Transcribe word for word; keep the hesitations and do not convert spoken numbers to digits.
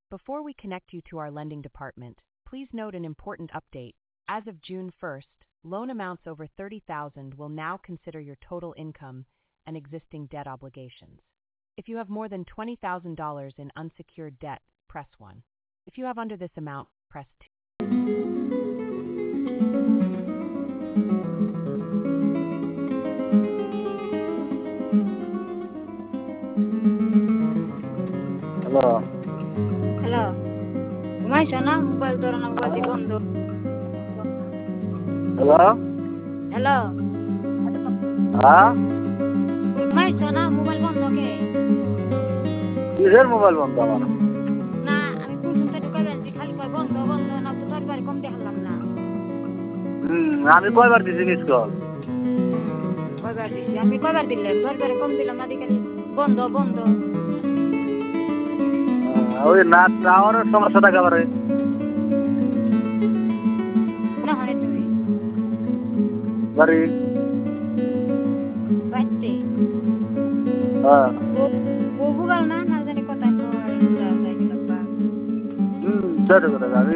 Before we connect you to our lending department, please note an important update. As of June first, loan amounts over thirty thousand dollars will now consider your total income and existing debt obligations. If you have more than twenty thousand dollars in unsecured debt, press one. If you have under this amount, press two. Hello hello ঘুমাইছো না? Mobile ধরো না, mobile বন্ধ। Hello hello হ্যাঁ ঘুমাইছো না? Mobile বন্ধ কে? কিসের mobile বন্ধ আমার? না আমি কোন সময় ঢুকাই আছি, খালি কয় বন্ধ বন্ধ, না তো দরবার কম দেখালাম না। হুম আমি কয়বার দিছি মিস কল? কয়বার দিছি? আমি কয়বার দিলাম? দরবারে কম দিলাম না, দেখি বন্ধ বন্ধ। ওই না টাওয়ারের সমস্যা থাকে আবার। না হয় তুমি বাড়ি বাইতে হ্যাঁ ও ভুগাল না না জানি কথা কয় যা যাই লাগবা। হুম সেটা করে আমি